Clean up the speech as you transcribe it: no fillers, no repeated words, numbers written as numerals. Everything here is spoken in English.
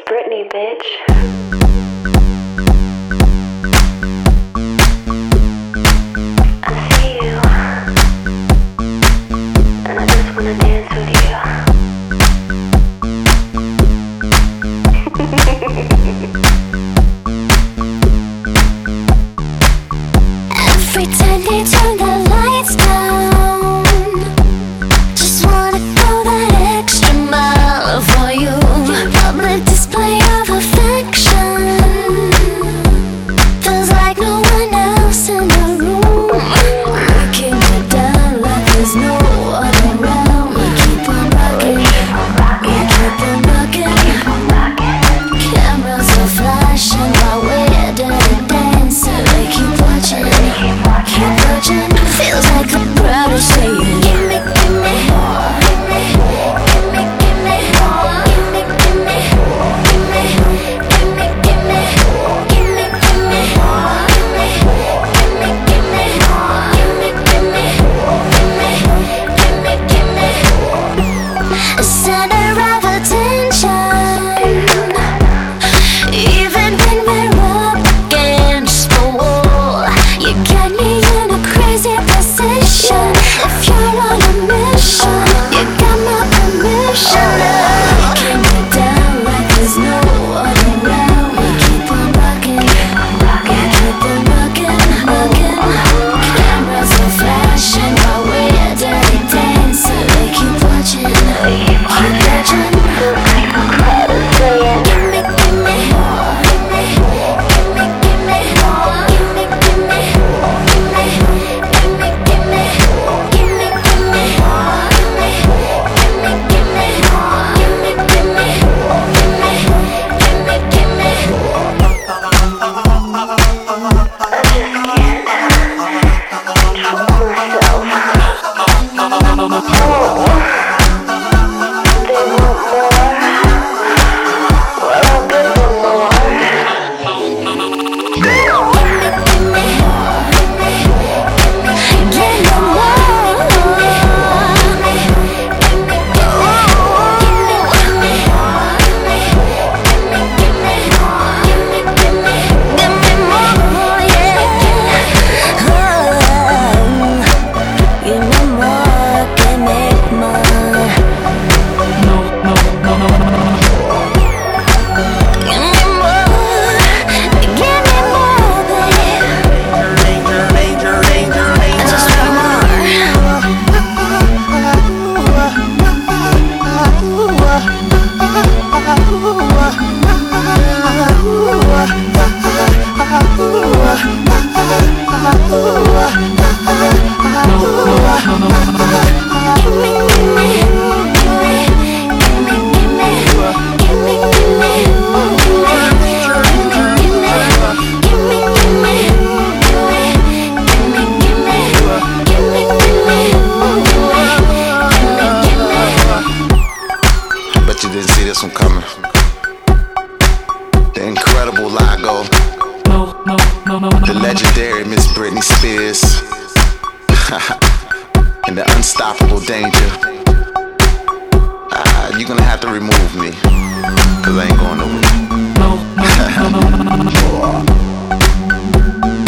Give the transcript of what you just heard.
Britney, bitch. I see you, and I just wanna dance with you. Every time they turn the lights down, just wanna go that extra mile for you. Public display of affection, feels like no one else in the room. We keep it down like there's no one around. We keep on rocking, we keep on rocking. Cameras are flashing while we're dirty dancing. They keep watching, keep watching. Feels like the crowd is saying, give me, give me more, give me, give me, give me more, give me, give me, give me, give me, give me, give me, give me more, give me, give me, give me more, give me, give me, give me, give me, give me. A center of attention, even when we're up against the wall. You got me in a crazy position. If you're on a mission, you got my permission. Keep me down like there's no one around. We keep on rocking, we keep on rocking, rocking. Cameras are flashing while we're dirty dancing. They keep watching, keep watching. Give me, give me more, give me, give me, give me more, give me, give me, give me, give me, give me, give me, give me more, give me, give me, give me more, give me, give me, give me, give me, give me. Bet you didn't see this one coming. The incredible Lago, the legendary Miss Britney Spears, and the unstoppable Danger. You're gonna have to remove me, cause I ain't going nowhere.